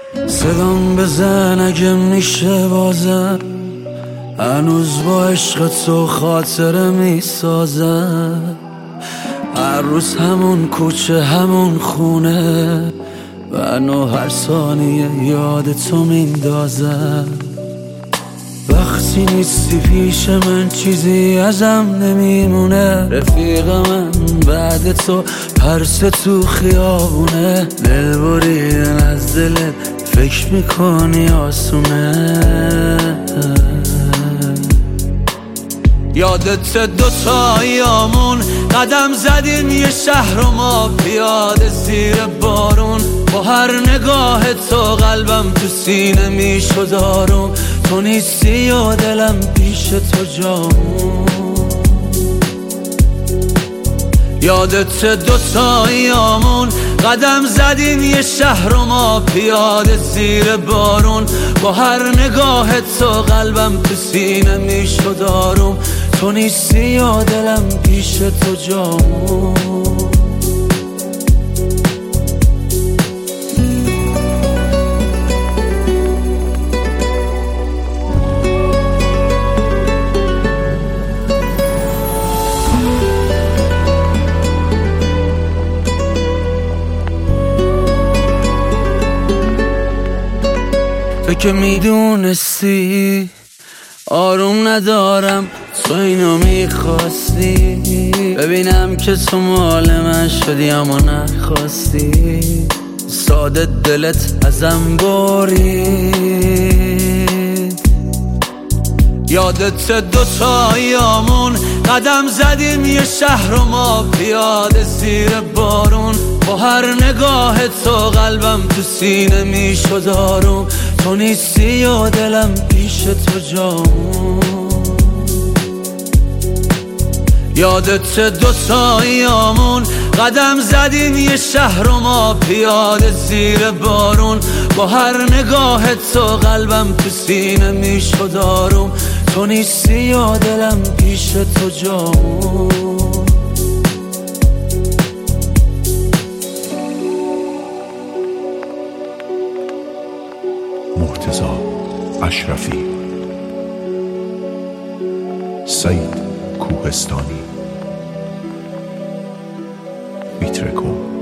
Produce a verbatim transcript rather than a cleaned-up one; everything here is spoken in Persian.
صدام بزن اگه میشه بازم، هنوز با عشق تو خاطره میسازم. هر روز همون کوچه همون خونه، منو هر ثانیه یاد تو میندازم. وقتی نیستی پیش من چیزی ازم نمیمونه، رفیق من بعد تو پرس تو خیابونه. دل بریدن از دلت فکر میکنی آسونه؟ یادت دوتاییامون قدم زدیم یه شهر و ما پیاده زیر بارون. با هر نگاه تو قلبم تو سینه میشد آروم. تو نیستی و دلم پیش تو جامون. یادت دوتاییامون قدم زدیم یه شهر و ما پیاده زیر بارون. با هر نگاه تو قلبم تو سینه میشد آروم. تو نیستی و دلم پیش تو جامون. تو که میدونستی آروم ندارم، تو اینو میخواستی. ببینم که تو مال من شدی اما نخواستی. ساده دلت ازم برید. یادت دوتاییامون قدم زدیم یه شهر و ما پیاده زیر بارون. با هر نگاه تو قلبم تو سینه میشد آروم. تو نیستی و دلم پیش تو جامون. یادت دوتاییامون قدم زدیم یه شهر و ما پیاده زیر بارون. با هر نگاه تو قلبم تو سینه میشد آروم. تو نیستی و دلم پیش تو جامون. مرتضی اشرفی، سعید کوهستانی، بیترکو.